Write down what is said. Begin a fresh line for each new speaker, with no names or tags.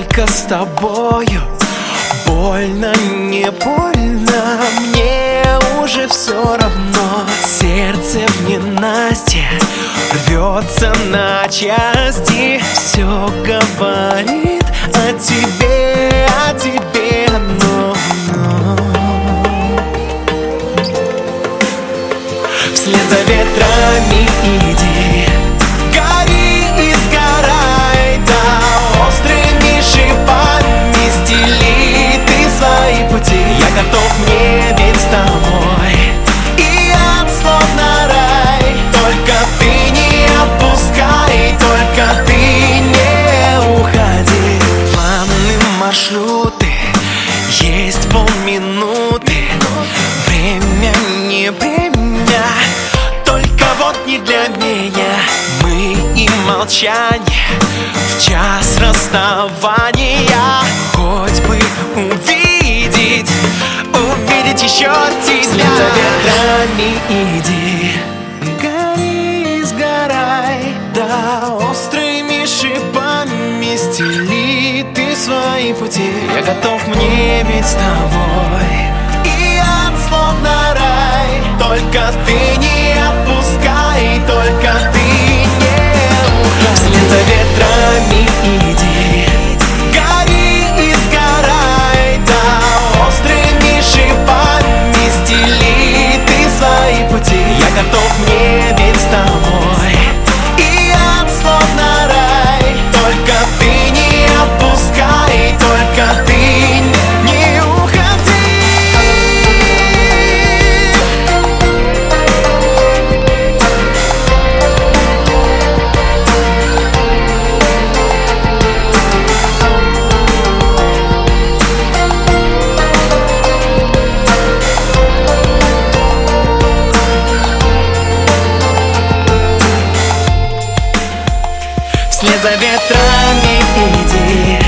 только с тобою. Больно, не больно, мне уже все равно. Сердце в ненастье рвется на части. Все говорит о тебе, но вслед за ветрами иди, гори и сгорай, да острыми шипами стели ты свои пути. Я готов, мне ведь с тобой, и ад словно рай. Только ты не отпускай, только ты не уходи. Планы, маршруты, есть полминуты. Время не время, только вот не для меня. Мы и молчание в час расставания. Хоть бы увидеть еще тебя. Вслед за ветрами иди, гори и сгорай, да острыми шипами стели ты свои пути. Я готов, мне ведь с тобой, и ад словно рай. Только ты не отпускай, только ты не уходи. Вслед за ветрами иди, гори и сгорай, да острыми шипами стели ты свои пути. Я готов, мне ведь с тобой, и ад словно рай. Только ты не отпускай, только ты не уходи. Вслед за ветрами иди,